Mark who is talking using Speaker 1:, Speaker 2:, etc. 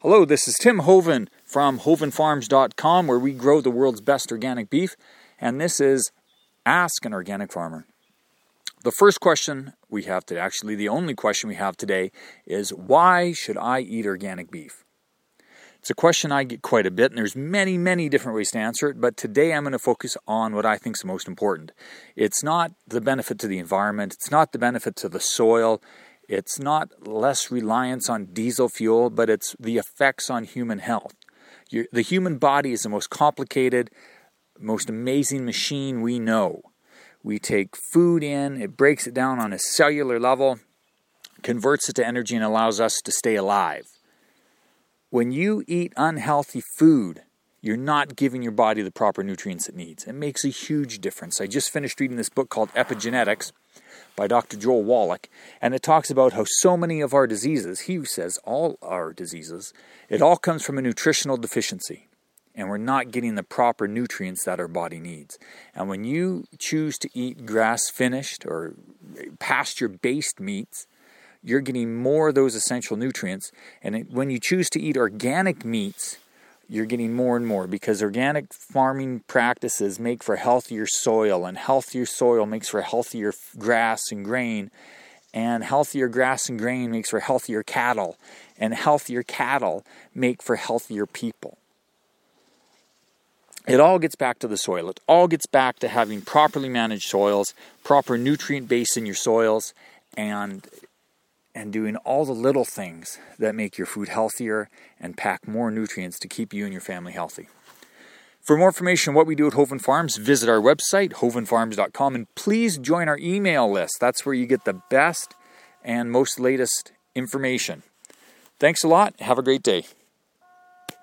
Speaker 1: Hello, this is Tim Hoven from hovenfarms.com, where we grow the world's best organic beef, and this is Ask an Organic Farmer. The first question we have today, actually the only question we have today, is why should I eat organic beef? It's a question I get quite a bit, and there's many different ways to answer it, but today I'm going to focus on what I think is the most important. It's not the benefit to the environment, it's not the benefit to the soil, it's not less reliance on diesel fuel, but it's the effects on human health. The human body is the most complicated, most amazing machine we know. We take food in, it breaks it down on a cellular level, converts it to energy, and allows us to stay alive. When you eat unhealthy food, you're not giving your body the proper nutrients it needs. It makes a huge difference. I just finished reading this book called Epigenetics by Dr. Joel Wallach, and it talks about how so many of our diseases, he says all our diseases, it all comes from a nutritional deficiency, and we're not getting the proper nutrients that our body needs. And when you choose to eat grass-finished or pasture-based meats, you're getting more of those essential nutrients, and when you choose to eat organic meats, you're getting more and more, because organic farming practices make for healthier soil, and healthier soil makes for healthier grass and grain, and healthier grass and grain makes for healthier cattle, and healthier cattle make for healthier people. It all gets back to the soil. It all gets back to having properly managed soils, proper nutrient base in your soils, and doing all the little things that make your food healthier and pack more nutrients to keep you and your family healthy. For more information on what we do at Hoven Farms, visit our website, hovenfarms.com, and please join our email list. That's where you get the best and most latest information. Thanks a lot. Have a great day.